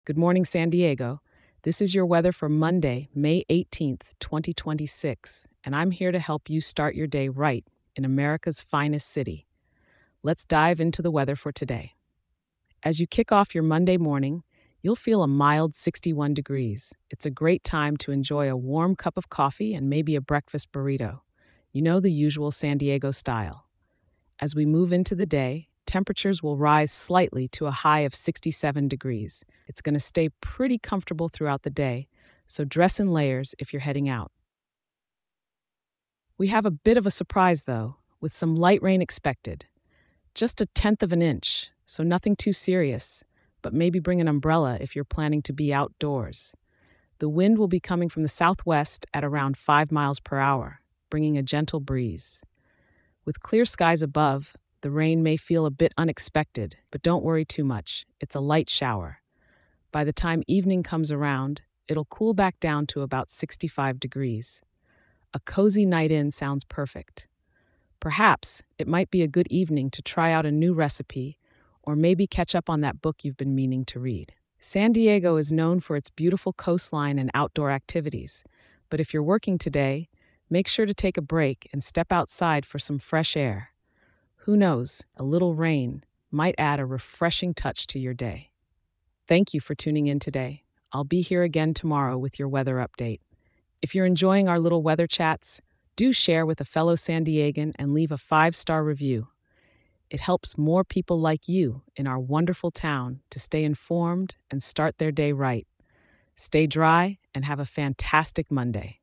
Good morning, San Diego. This is your weather for Monday, May 18th, 2026, and I'm here to help you start your day right in America's finest city. Let's dive into the weather for today. As you kick off your Monday morning, you'll feel a mild 61 degrees. It's a great time to enjoy a warm cup of coffee and maybe a breakfast burrito. You know, the usual San Diego style. As we move into the day, temperatures will rise slightly to a high of 67 degrees. It's going to stay pretty comfortable throughout the day, so dress in layers if you're heading out. We have a bit of a surprise, though, with some light rain expected. Just a tenth of an inch, so nothing too serious, but maybe bring an umbrella if you're planning to be outdoors. The wind will be coming from the southwest at around 5 miles per hour, bringing a gentle breeze. With clear skies above, the rain may feel a bit unexpected, but don't worry too much. It's a light shower. By the time evening comes around, it'll cool back down to about 65 degrees. A cozy night in sounds perfect. Perhaps it might be a good evening to try out a new recipe or maybe catch up on that book you've been meaning to read. San Diego is known for its beautiful coastline and outdoor activities, but if you're working today, make sure to take a break and step outside for some fresh air. Who knows, a little rain might add a refreshing touch to your day. Thank you for tuning in today. I'll be here again tomorrow with your weather update. If you're enjoying our little weather chats, do share with a fellow San Diegan and leave a 5-star review. It helps more people like you in our wonderful town to stay informed and start their day right. Stay dry and have a fantastic Monday.